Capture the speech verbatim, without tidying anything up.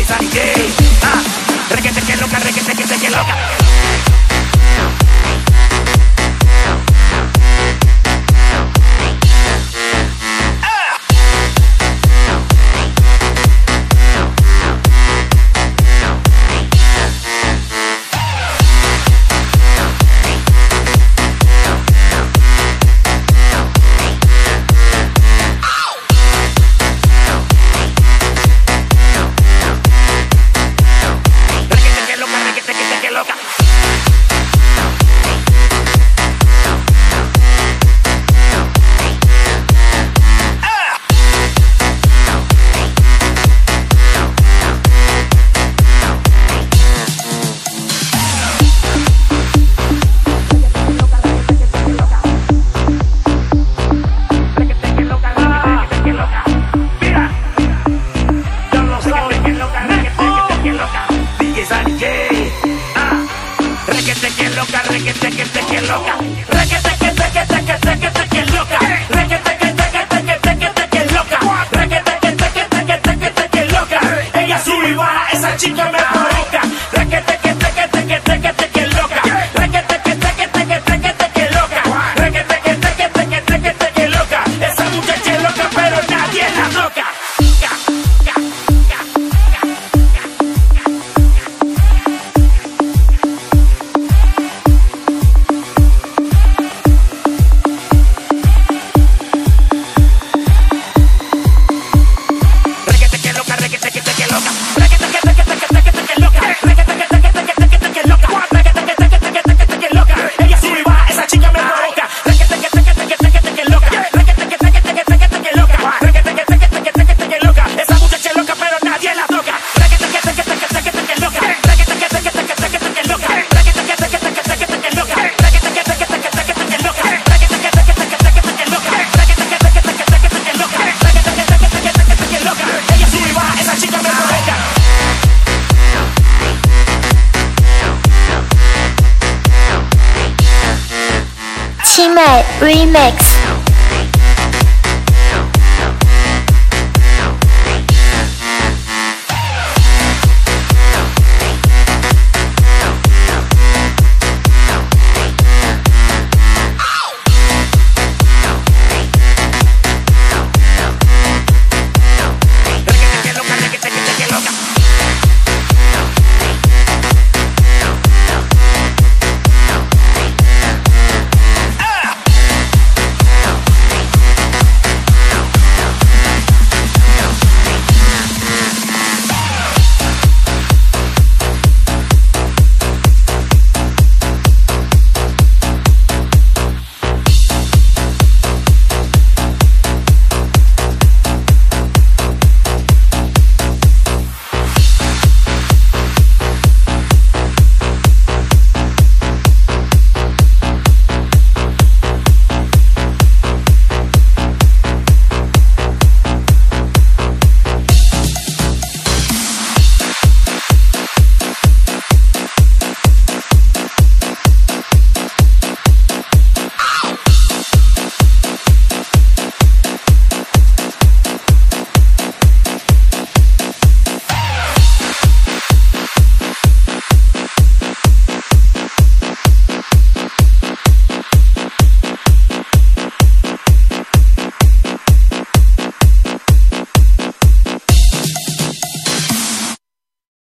esa D J. Ah, requete que loca, requete que te que loca. Requete que loca, requete que te que loca. Requete que te que te que te que te que loca. Requete que te que te que te que te que loca. Requete que te que te que te que te que loca. Ella sube y baja, esa chica me provoca. Requete que te que te que te que te que loca. Requete que te que te que te que te que loca. Requete que te que te que te que te que loca. Esa muchacha es loca, pero nadie la toca. Chime Remix。